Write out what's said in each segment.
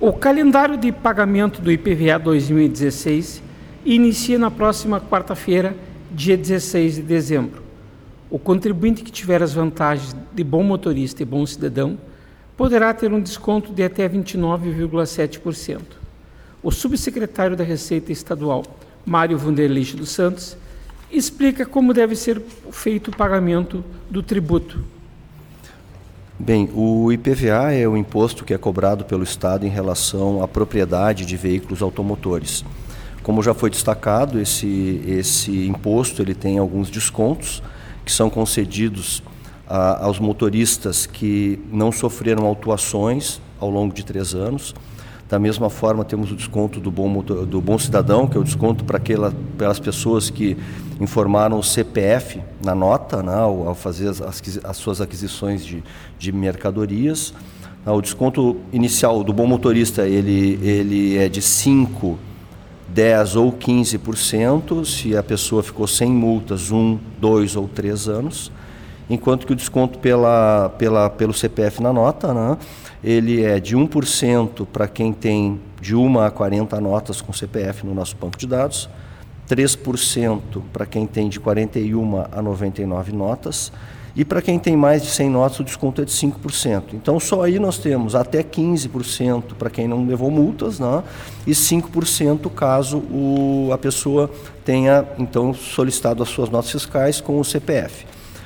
O calendário de pagamento do IPVA 2016 inicia na próxima quarta-feira, dia 16 de dezembro. O contribuinte que tiver as vantagens de bom motorista e bom cidadão poderá ter um desconto de até 29,7%. O subsecretário da Receita Estadual, Mário Vanderlei dos Santos, explica como deve ser feito o pagamento do tributo. Bem, o IPVA é o imposto que é cobrado pelo Estado em relação à propriedade de veículos automotores. Como já foi destacado, esse imposto ele tem alguns descontos que são concedidos aos motoristas que não sofreram autuações ao longo de 3 anos. Da mesma forma, temos o desconto do bom cidadão, que é o desconto para aquelas pessoas que informaram o CPF na nota, né, ao fazer as suas aquisições de mercadorias. O desconto inicial do bom motorista ele é de 5%, 10% ou 15%, se a pessoa ficou sem multas 1, 2 ou 3 anos. Enquanto que o desconto pelo CPF na nota, né, ele é de 1% para quem tem de 1 a 40 notas com CPF no nosso banco de dados, 3% para quem tem de 41 a 99 notas, e para quem tem mais de 100 notas o desconto é de 5%. Então só aí nós temos até 15% para quem não levou multas, né, e 5% caso a pessoa tenha então solicitado as suas notas fiscais com o CPF.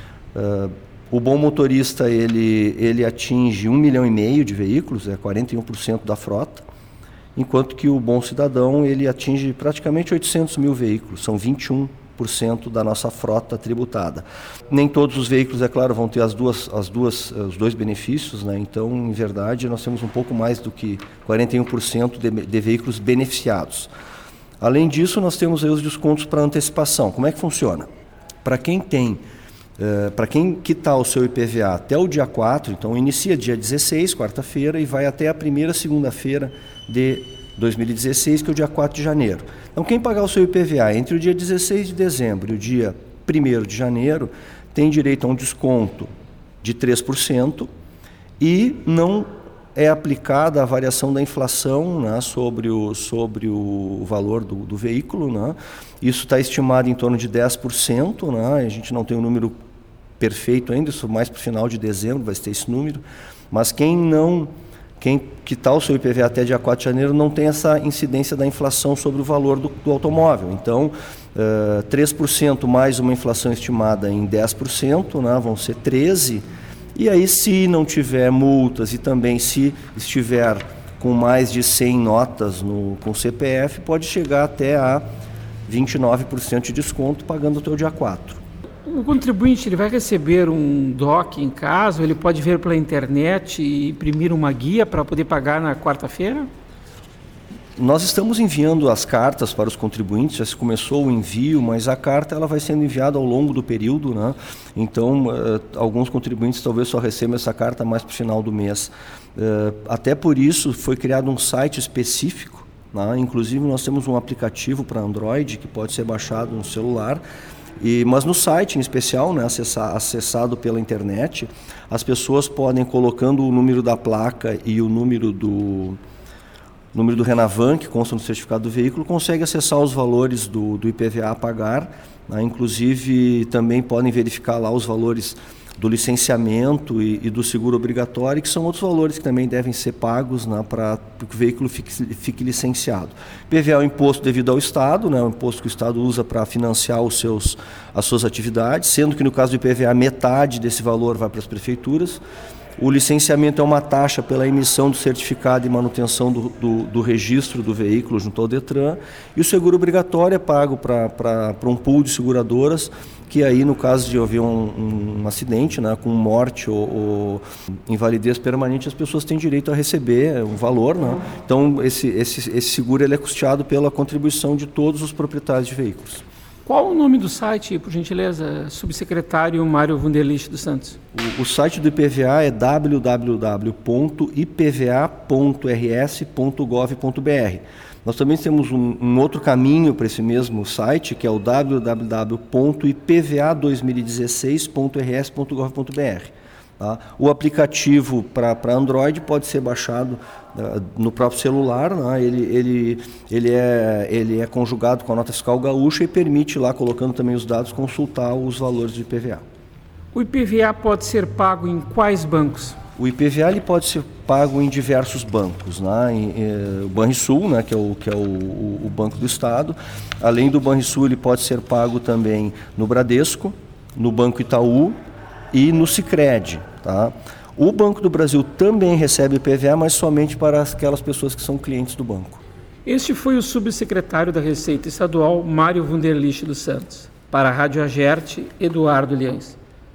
O bom motorista ele atinge 1,5 milhão de veículos, é 41% da frota, enquanto que o bom cidadão ele atinge praticamente 800 mil veículos, são 21% da nossa frota tributada. Nem todos os veículos, é claro, vão ter os dois benefícios, né? Então, em verdade, nós temos um pouco mais do que 41% de veículos beneficiados. Além disso, nós temos aí os descontos para antecipação. Como é que funciona? Para quem quitar o seu IPVA até o dia 4, então inicia dia 16, quarta-feira, e vai até a primeira segunda-feira de 2016, que é o dia 4 de janeiro. Então, quem pagar o seu IPVA entre o dia 16 de dezembro e o dia 1º de janeiro tem direito a um desconto de 3% e não é aplicada a variação da inflação, né, sobre o valor do veículo, né. Isso está estimado em torno de 10%, né, a gente não tem um número perfeito ainda, isso mais para o final de dezembro vai ter esse número, mas quem quitar o seu IPVA até dia 4 de janeiro não tem essa incidência da inflação sobre o valor do automóvel. Então, 3% mais uma inflação estimada em 10%, né, vão ser 13%. E aí, se não tiver multas e também se estiver com mais de 100 notas com CPF, pode chegar até a 29% de desconto pagando até o dia 4. O contribuinte ele vai receber um DOC em casa, ou ele pode ver pela internet e imprimir uma guia para poder pagar na quarta-feira? Nós estamos enviando as cartas para os contribuintes, já se começou o envio, mas a carta ela vai sendo enviada ao longo do período, né? Então, alguns contribuintes talvez só recebam essa carta mais para o final do mês. Até por isso foi criado um site específico, né? Inclusive nós temos um aplicativo para Android que pode ser baixado no celular, mas no site em especial, né, acessado pela internet, as pessoas podem, colocando o número da placa e o número do Renavan, que consta no certificado do veículo, consegue acessar os valores do IPVA a pagar, né? Inclusive também podem verificar lá os valores do licenciamento e do seguro obrigatório, que são outros valores que também devem ser pagos, né, para que o veículo fique licenciado. IPVA é um imposto devido ao Estado, né, um imposto que o Estado usa para financiar as suas atividades, sendo que no caso do IPVA metade desse valor vai para as prefeituras. O licenciamento é uma taxa pela emissão do certificado e manutenção do registro do veículo junto ao Detran, e o seguro obrigatório é pago para um pool de seguradoras, que aí no caso de haver um acidente, né, com morte ou invalidez permanente, as pessoas têm direito a receber um valor, né? Então esse seguro ele é custeado pela contribuição de todos os proprietários de veículos. Qual o nome do site, por gentileza, subsecretário Mário Vanderlei dos Santos? O site do IPVA é www.ipva.rs.gov.br. Nós também temos um outro caminho para esse mesmo site, que é o www.ipva2016.rs.gov.br. Tá? O aplicativo para Android pode ser baixado no próprio celular, né? Ele é conjugado com a nota fiscal gaúcha e permite lá, colocando também os dados, consultar os valores do IPVA. O IPVA pode ser pago em quais bancos? O IPVA ele pode ser pago em diversos bancos, né? O Banrisul, né, que é o Banco do Estado. Além do Banrisul, ele pode ser pago também no Bradesco, no Banco Itaú e no Sicredi. Tá? O Banco do Brasil também recebe IPVA, mas somente para aquelas pessoas que são clientes do banco. Este foi o subsecretário da Receita Estadual, Mário Wunderlich dos Santos. Para a Rádio Agerte, Eduardo Liães.